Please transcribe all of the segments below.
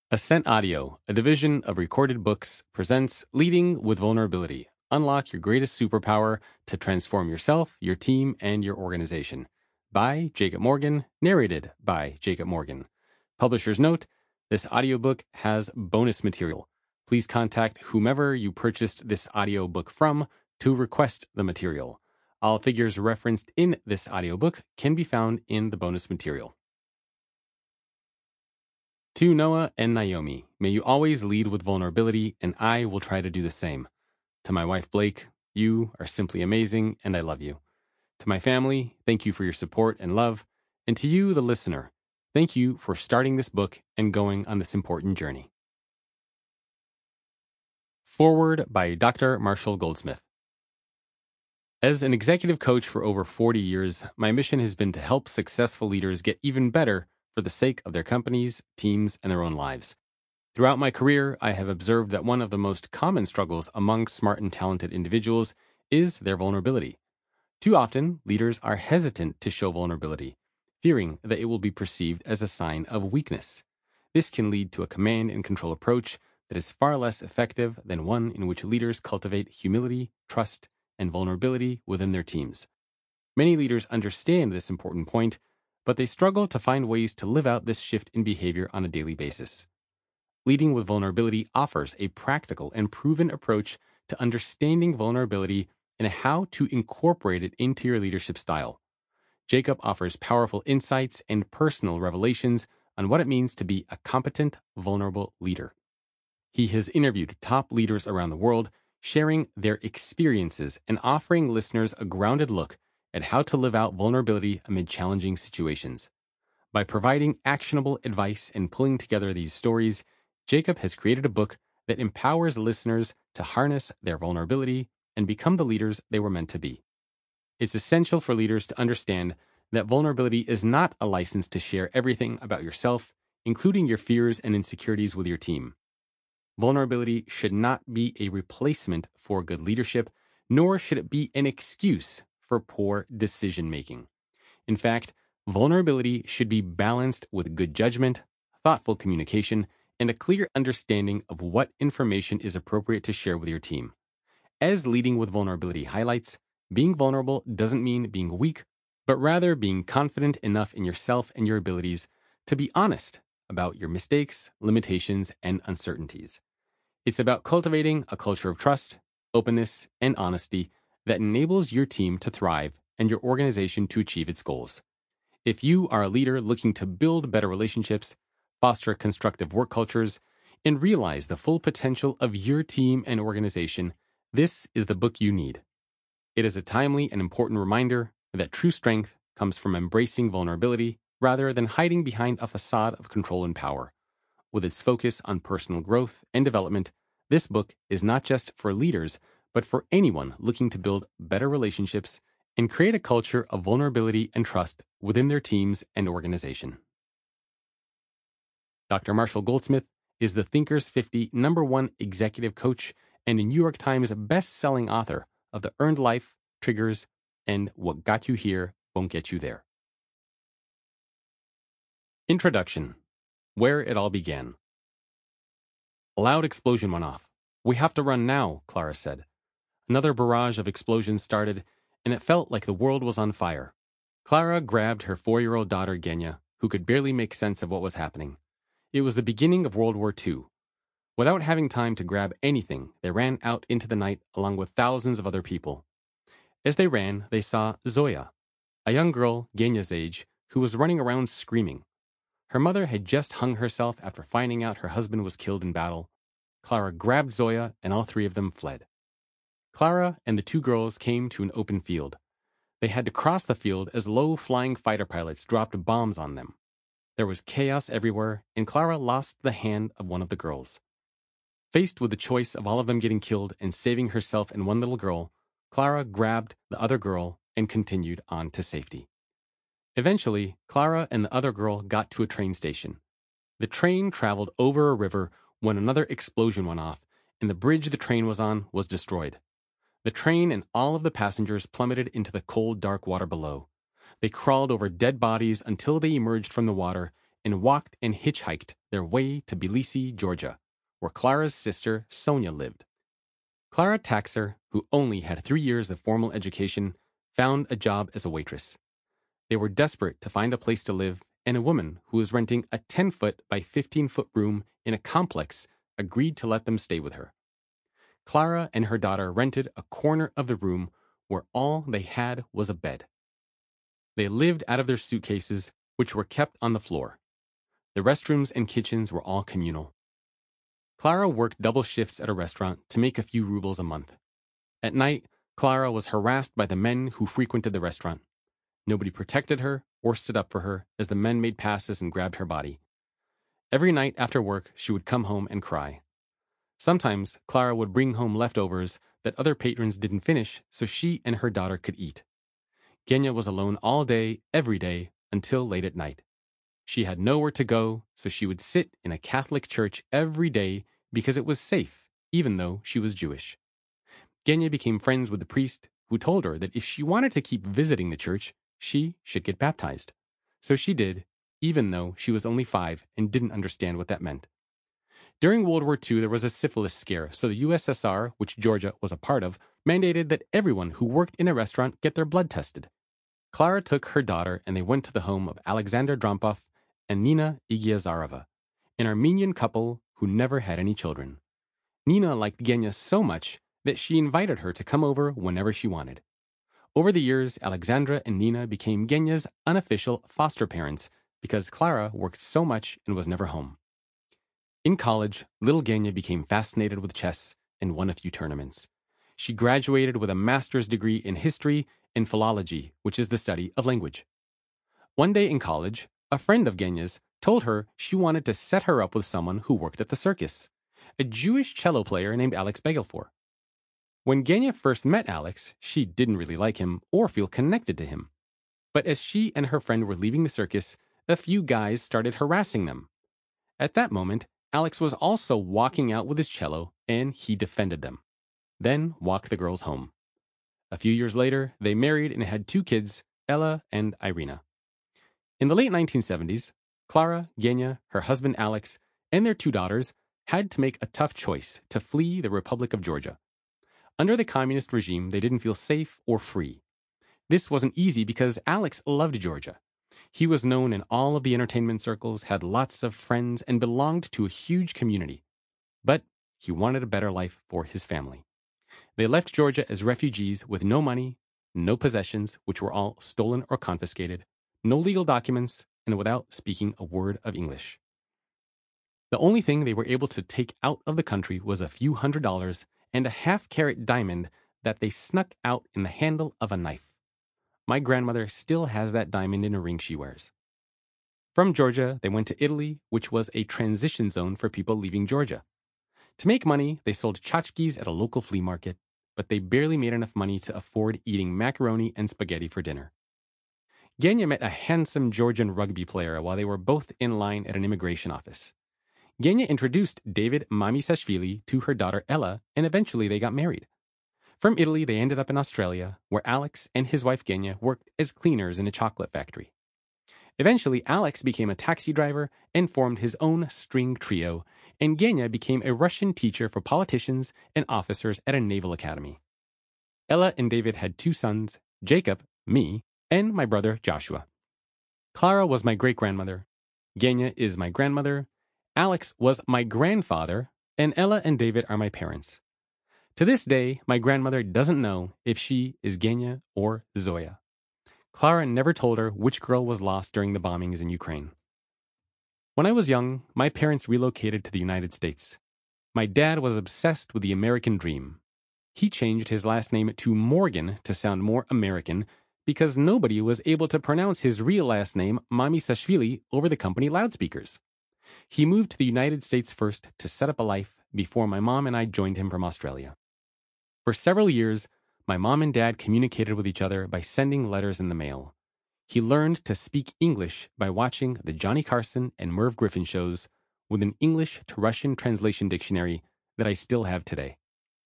Ascent Audio, a division of Recorded Books, presents Leading with Vulnerability. Unlock your greatest superpower to transform yourself, your team, and your organization. By Jacob Morgan, narrated by Jacob Morgan. Publisher's note, this audiobook has bonus material. Please contact whomever you purchased this audiobook from to request the material. All figures referenced in this audiobook can be found in the bonus material. To Noah and Naomi, may you always lead with vulnerability, and I will try to do the same. To my wife Blake, you are simply amazing, and I love you. To my family, thank you for your support and love. And to you, the listener, thank you for starting this book and going on this important journey. Foreword by Dr. Marshall Goldsmith. As an executive coach for over 40 years, my mission has been to help successful leaders get even better for the sake of their companies, teams, and their own lives. Throughout my career, I have observed that one of the most common struggles among smart and talented individuals is their vulnerability. Too often, leaders are hesitant to show vulnerability, fearing that it will be perceived as a sign of weakness. This can lead to a command and control approach that is far less effective than one in which leaders cultivate humility, trust, and vulnerability within their teams. Many leaders understand this important point, but they struggle to find ways to live out this shift in behavior on a daily basis. Leading with Vulnerability offers a practical and proven approach to understanding vulnerability and how to incorporate it into your leadership style. Jacob offers powerful insights and personal revelations on what it means to be a competent, vulnerable leader. He has interviewed top leaders around the world, sharing their experiences and offering listeners a grounded look at how to live out vulnerability amid challenging situations. By providing actionable advice and pulling together these stories, Jacob has created a book that empowers listeners to harness their vulnerability and become the leaders they were meant to be. It's essential for leaders to understand that vulnerability is not a license to share everything about yourself, including your fears and insecurities with your team. Vulnerability should not be a replacement for good leadership, nor should it be an excuse for poor decision-making. In fact, vulnerability should be balanced with good judgment, thoughtful communication, and a clear understanding of what information is appropriate to share with your team. As Leading with Vulnerability highlights, being vulnerable doesn't mean being weak, but rather being confident enough in yourself and your abilities to be honest about your mistakes, limitations, and uncertainties. It's about cultivating a culture of trust, openness, and honesty that enables your team to thrive and your organization to achieve its goals. If you are a leader looking to build better relationships, foster constructive work cultures, and realize the full potential of your team and organization, this is the book you need. It is a timely and important reminder that true strength comes from embracing vulnerability rather than hiding behind a facade of control and power. With its focus on personal growth and development, this book is not just for leaders, but for anyone looking to build better relationships and create a culture of vulnerability and trust within their teams and organization. Dr. Marshall Goldsmith is the Thinkers 50 #1 executive coach and a New York Times best-selling author of The Earned Life, Triggers, and What Got You Here Won't Get You There. Introduction. Where it all began. A loud explosion went off. "We have to run now," Clara said. Another barrage of explosions started, and it felt like the world was on fire. Clara grabbed her 4-year-old daughter, Genya, who could barely make sense of what was happening. It was the beginning of World War II. Without having time to grab anything, they ran out into the night along with thousands of other people. As they ran, they saw Zoya, a young girl Genya's age, who was running around screaming. Her mother had just hung herself after finding out her husband was killed in battle. Clara grabbed Zoya, and all three of them fled. Clara and the two girls came to an open field. They had to cross the field as low-flying fighter pilots dropped bombs on them. There was chaos everywhere, and Clara lost the hand of one of the girls. Faced with the choice of all of them getting killed and saving herself and one little girl, Clara grabbed the other girl and continued on to safety. Eventually, Clara and the other girl got to a train station. The train traveled over a river when another explosion went off, and the bridge the train was on was destroyed. The train and all of the passengers plummeted into the cold, dark water below. They crawled over dead bodies until they emerged from the water and walked and hitchhiked their way to Tbilisi, Georgia, where Clara's sister Sonia lived. Clara Taxer, who only had 3 years of formal education, found a job as a waitress. They were desperate to find a place to live, and a woman who was renting a 10-foot by 15-foot room in a complex agreed to let them stay with her. Clara and her daughter rented a corner of the room where all they had was a bed. They lived out of their suitcases, which were kept on the floor. The restrooms and kitchens were all communal. Clara worked double shifts at a restaurant to make a few rubles a month. At night, Clara was harassed by the men who frequented the restaurant. Nobody protected her or stood up for her as the men made passes and grabbed her body. Every night after work, she would come home and cry. Sometimes, Clara would bring home leftovers that other patrons didn't finish so she and her daughter could eat. Genya was alone all day, every day, until late at night. She had nowhere to go, so she would sit in a Catholic church every day because it was safe, even though she was Jewish. Genya became friends with the priest, who told her that if she wanted to keep visiting the church, she should get baptized. So she did, even though she was only 5 and didn't understand what that meant. During World War II, there was a syphilis scare, so the USSR, which Georgia was a part of, mandated that everyone who worked in a restaurant get their blood tested. Clara took her daughter and they went to the home of Alexander Drompov and Nina Igiazarova, an Armenian couple who never had any children. Nina liked Genya so much that she invited her to come over whenever she wanted. Over the years, Alexandra and Nina became Genya's unofficial foster parents because Clara worked so much and was never home. In college, little Genya became fascinated with chess and won a few tournaments. She graduated with a master's degree in history and philology, which is the study of language. One day in college, a friend of Genya's told her she wanted to set her up with someone who worked at the circus, a Jewish cello player named Alex Begelfor. When Genya first met Alex, she didn't really like him or feel connected to him. But as she and her friend were leaving the circus, a few guys started harassing them. At that moment, Alex was also walking out with his cello, and he defended them. Then walked the girls home. A few years later, they married and had 2 kids, Ella and Irina. In the late 1970s, Clara, Genya, her husband Alex, and their 2 daughters had to make a tough choice to flee the Republic of Georgia. Under the communist regime, they didn't feel safe or free. This wasn't easy because Alex loved Georgia. He was known in all of the entertainment circles, had lots of friends, and belonged to a huge community. But he wanted a better life for his family. They left Georgia as refugees with no money, no possessions, which were all stolen or confiscated, no legal documents, and without speaking a word of English. The only thing they were able to take out of the country was a few $100s and a half-carat diamond that they snuck out in the handle of a knife. My grandmother still has that diamond in a ring she wears. From Georgia, they went to Italy, which was a transition zone for people leaving Georgia. To make money, they sold tchotchkes at a local flea market, but they barely made enough money to afford eating macaroni and spaghetti for dinner. Genya met a handsome Georgian rugby player while they were both in line at an immigration office. Genya introduced David Mamisashvili to her daughter Ella, and eventually they got married. From Italy, they ended up in Australia, where Alex and his wife Genya worked as cleaners in a chocolate factory. Eventually, Alex became a taxi driver and formed his own string trio, and Genya became a Russian teacher for politicians and officers at a naval academy. Ella and David had 2 sons, Jacob, me, and my brother Joshua. Clara was my great-grandmother. Genya is my grandmother. Alex was my grandfather, and Ella and David are my parents. To this day, my grandmother doesn't know if she is Genya or Zoya. Clara never told her which girl was lost during the bombings in Ukraine. When I was young, my parents relocated to the United States. My dad was obsessed with the American dream. He changed his last name to Morgan to sound more American because nobody was able to pronounce his real last name, Mamisashvili, over the company loudspeakers. He moved to the United States first to set up a life before my mom and I joined him from Australia. For several years, my mom and dad communicated with each other by sending letters in the mail. He learned to speak English by watching the Johnny Carson and Merv Griffin shows with an English to Russian translation dictionary that I still have today.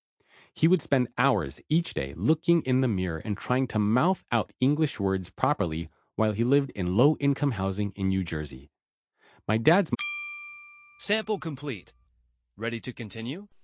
He would spend hours each day looking in the mirror and trying to mouth out English words properly while he lived in low-income housing in New Jersey. My dad's Sample complete. Ready to continue?